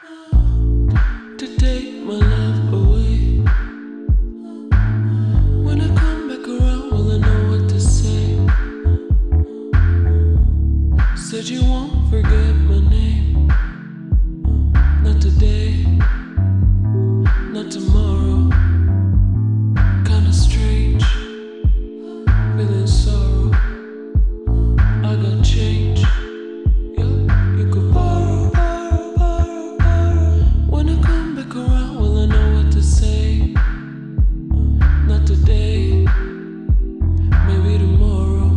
to take my love away. When I come back around, will I know what to say? Said you won't forget my name. Not today, not tomorrow. Kinda strange, feeling sorrow. I got change, yeah, you could borrow. When I come back around, will I know what to say? Not today, maybe tomorrow.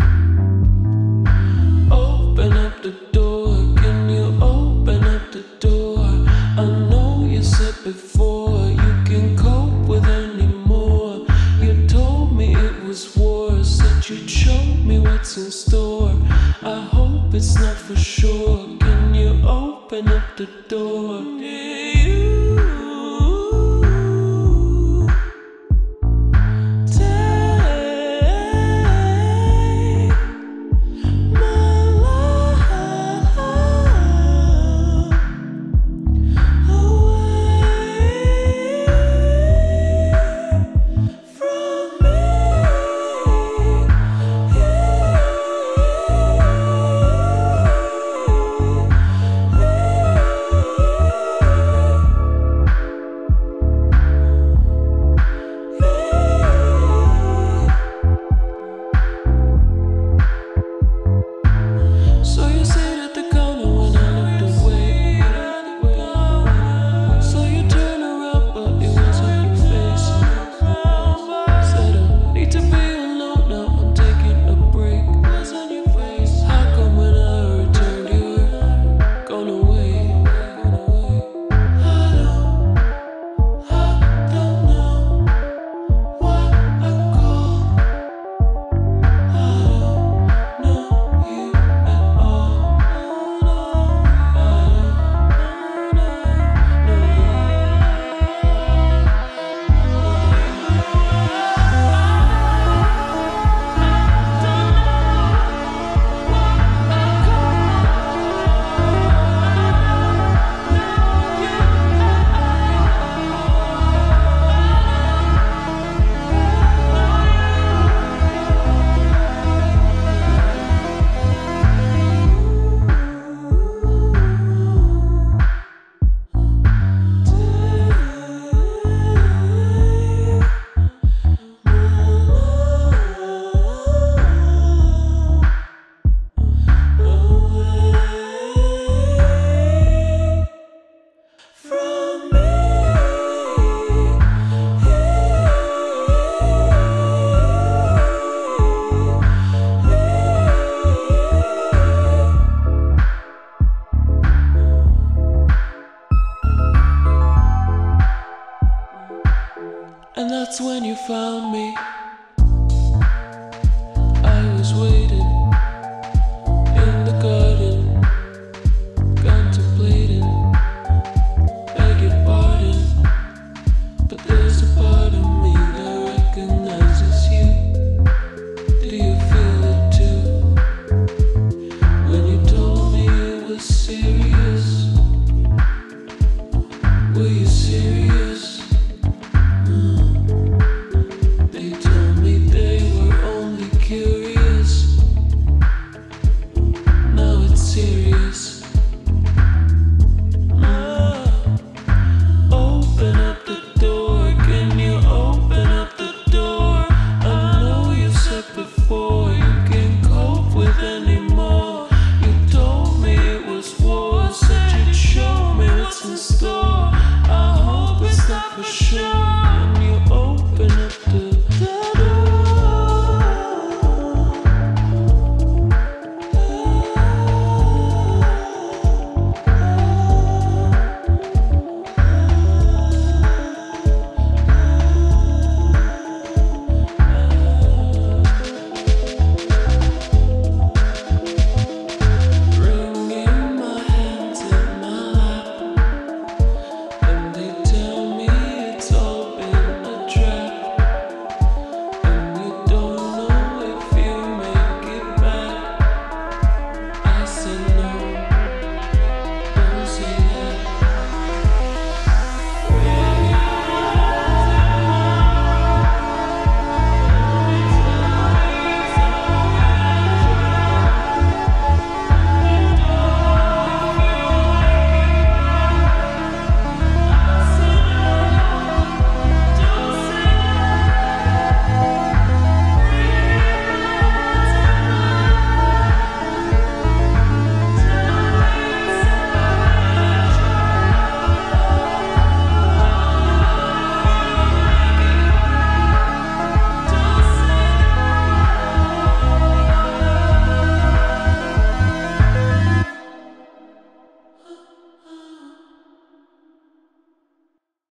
Open up the door, can you open up the door? I know you said before you can cope with any more. You told me it was war, said you'd show me what's in store. I hope it's not for sure. Can you open up the door? And that's when you found me. I was waiting in the garden, contemplating. Beg your pardon, but there's a part of me that recognizes you. Do you feel it too? When you told me it was serious, were you serious? They told me they were only curious. Now it's serious. Open up the door, can you open up the door? I know you said before you can't cope with anymore. You told me it was war, said you'd show me what's in store.